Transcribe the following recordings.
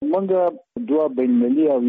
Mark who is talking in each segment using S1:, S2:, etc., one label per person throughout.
S1: موږ دوه بین‌المللي او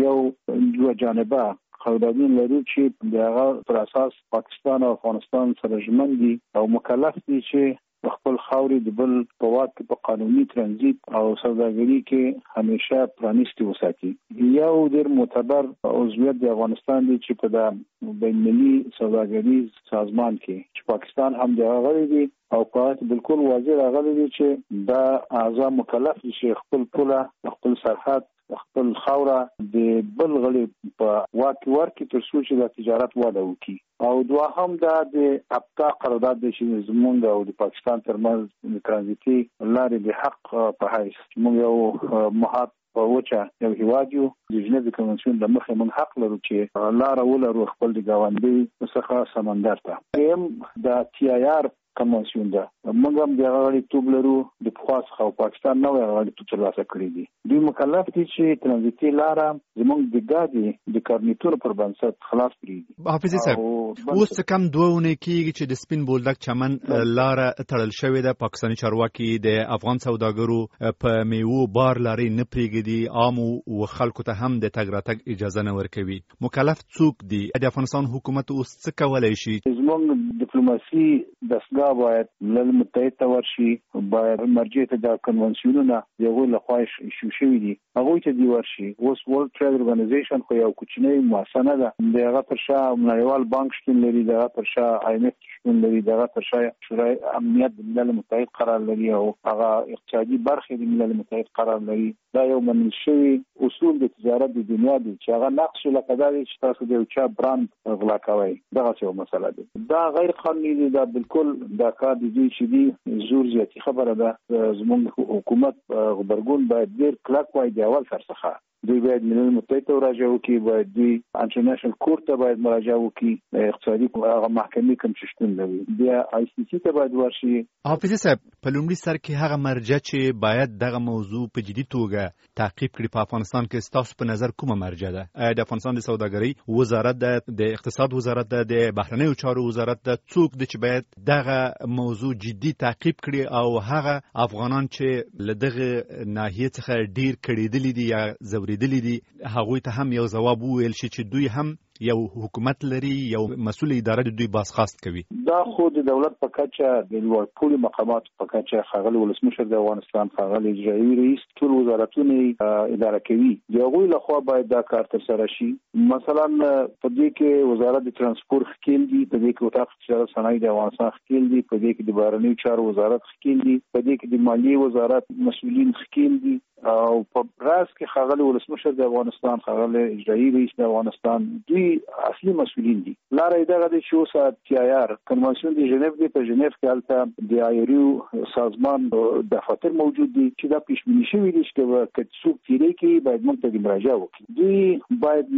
S1: یو جانبه قراردادونه لرو چې د هغه پر اساس پاکستان او افغانستان سره ژمن دي او مکلف دي چې خپل خاورې د بل په واک کې په قانوني ترانزیت او سوداګري کې همیشه پرانیستي وساتي. یو ډېر معتبر عضویت د افغانستان دی چې په د بین‌المللي سوداګریز سازمان کې چې پاکستان هم د هغه دی او په بالکل واضح راغلی دی چې دا اعضا مکلف دي چې خپل پوله خپل سرحد خپل خاوره د بل غړي په واک ورکړي تر څو چې د تجارت وده وکړي او دوهم دا د ابقا قرارداد د چې زمونږ او د پاکستان ترمنځ د ترانزیتي لارې د حق په حیث موږ یو محاط په وچه یو هیواد یو د ژنیو کنوانسیون د مخې موږ حق لرو چې لاره ولرو خپل د ګاونډي څخه سمندر ته هم د ټي آی آر کنوانسیون ده. موږ هم د غړیتوب لرو د پخوا څخه او پاکستان نو غړیتوب ترلاسه کړی دي. دوی مکلف دي چې ترانزیتي لاره زموږ د ګاډي د کارنیټونو پر بنسټ خلاص کړي.
S2: حافظ صاحب اوس کم دوونه کېږي چې د سپین بولدک چمن لاره تړل شوې ده. پاکستاني چارواکي د افغان سوداګرو په میوو بار لارې نه پرېږدي، عام او خلکو ته هم د تګ راتګ اجازه نه ورکوي. مکلف څوک دي؟ د افغانستان حکومت اوس څه کولی شي؟
S1: زموږ ډیپلوماسي دستګاه باید ملل متحد ته ورشي، باید مرجع ته د کنوانسیونونه یو له خواهش شو شوی دي هغه ته دی ورشي. اوس ورلد ټریډ ارګنایزیشن خو یو کوچنی مؤسسه ده، دغه پر شا نړیوال بانک شتون لري، دغه پر شا آی ایم اف شتون لري، دغه پر شا شورای امنیت د ملل متحد قرار لري او هغه اقتصادي برخه د ملل متحد قرار لري. دا یو منل شوی اصول د تجارت د دنیا دي چې هغه نقش لکه دا چې تاسو د یو چا برانډ غلا کوي، دغه څه مسله ده. دا غیر قانوني دي، دا بالکل دا کار دی چې دی زور زیاتی خبره ده. زموږ حکومت غبرګون باید ډیر کلک وای دی اول سرڅخه. دوی باید ملل متحد ته مراجعه وکړي، باید دوی انټرنیشنل کورت ته باید مراجعه وکړي، اقتصادي محکمې کوم چې شتون لري بیا آی سی سی ته باید ورشي.
S2: حافظ صاحب په لومړي سر کې هغه مرجع چې باید دغه موضوع په جدي توګه تعقیب کړي په افغانستان کې ستاسو په نظر کومه مرجع ده؟ آیا د افغانستان د سوداګرۍ وزارت ده، د اقتصاد وزارت ده، د بهرنیو چارو وزارت ده؟ څوک دی چې باید دغه موضوع جدي تعقیب کړي او هغه افغانان چې له دغه ناحیې څخه ډیر کړېدلي دي یا ځورېدلي دي هغوی ته هم یو ځواب وویل شي چې دوی هم یو حکومت لري، یو مسؤل اداره د دوی بازخواست کوي؟
S1: دا خو د دولت په کچه د لوړپوړي مقاماتو په کچه ښاغلي ولسمشر د افغانستان، ښاغلي اجرایي رئیس ټول وزارتونه اداره کوي. د هغوی لخوا باید دا کار ترسره شي. مثلا په دې کې وزارت د ترانسپورت ښکیل دي، په دې کې وزارت تجارت صنایع د افغانستان ښکیل دي، په دې کې د بهرنیو چارو وزارت ښکیل دي، په دې کې د مالیې وزارت مسؤلین ښکیل دي او په راس کې ښاغلي ولسمشر د افغانستان، ښاغلي اجرایي رئیس د افغانستان دوی اصلي مسؤلین دي. لاره دغه د شو سات ټي آی آر کنوانسیون د ژنیو دی، په ژنیو کې البته د آیریو سازمان دفاتر موجود دي چې دا پیشبینی شوی دي چې څوک تیری کې باید موږ ته مراجعه وکړي. دوی باید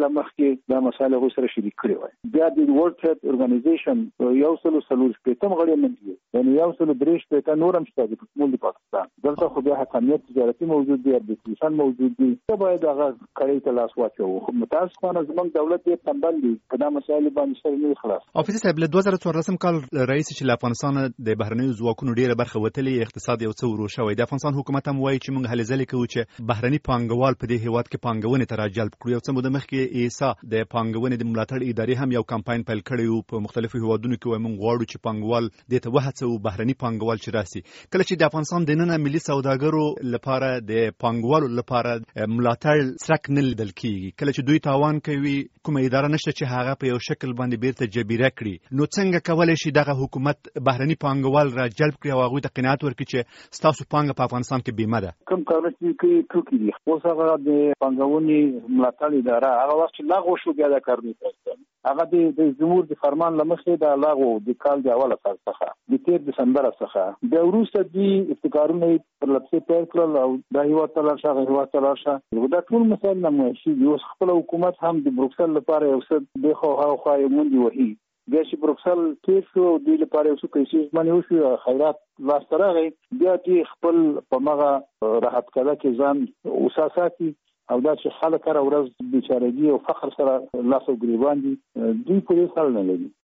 S1: مخکې دا مسایل غو سره شریک کړي وای. بیا د ورلد ټریډ ارګنایزیشن یو سلو شپږم غړي منځي، یعنی یو سلو درې شپږم نورم شته د موږ د پاکستان دلته خو بیا حکومت تجارتي موجود دی، اربیټریشن موجود دی، ته باید هغه کړی ته لاس واچو. متاسفانه زموږ دولت یې تنبل دی په دا مسایل باندې سره نه خلاص.
S2: حافظ صاحب له 2014 کال رئیس چې له افغانستان د بهرنیو ځواکونو ډیره برخه وتلې، اقتصاد یو څه ورو شوی. د افغانستان حکومت هم وایي چې موږ هلې ځلې کوو چې بهرني پانګوال په دې هیواد کې پانګونې ته راجلب کړو. یو څه موده مخکې ایسا د پانګونې د ملاتړ ادارې هم یو کمپاین پیل کړی و په مختلفو هیوادونو کې، وایي موږ غواړو چې پانګوال دې ته وهڅوو، بهرني پانګوال چې راسي. کله چې د افغانستان دننه ملي سوداګرو لپاره د پانګوالو لپاره ملاتړ څرک نه لیدل کیږي، کله چې دوی تاوان کوي کومه اداره نشته چې هغه په یو شکل باندې بیرته جبیره کړي، نو څنګه کولای شي دغه حکومت بهرني پانګوال را جلب کړي او هغوی ته قناعت ورکړي چې ستاسو پانګه په افغانستان کې بیمه ده؟
S1: کوم کارونه چې کوي دي اوس هغه د پانګونې ملاتړ اداره هغه وخت چې لاغو شو بیا دا کار نه کوي. هغه د جمهور د فرمان لمخې د لاغو د کال د اوله څخه د 13 دسمبر څخه د وروسته د ابتکارونه پر لپسې پیل کړل او د هیواد تلاشا هیواد تلاشا دا ټول مسایل نه شي. اوس خپل حکومت هم د بروکسل لپاره یو څه د خو هاخوا مونږ وهي بیا چې بروکسل تیر شو د لپاره یو څه پیسې باندې وشو خیرات واسطه راغی، بیا چې خپل په مغه راحت کړه کې ځان وساساتي او دا چې خلک هر ورځ بیچارهګي او فخر سره لاس او ګریبان دي دوی په دې سره نه لري.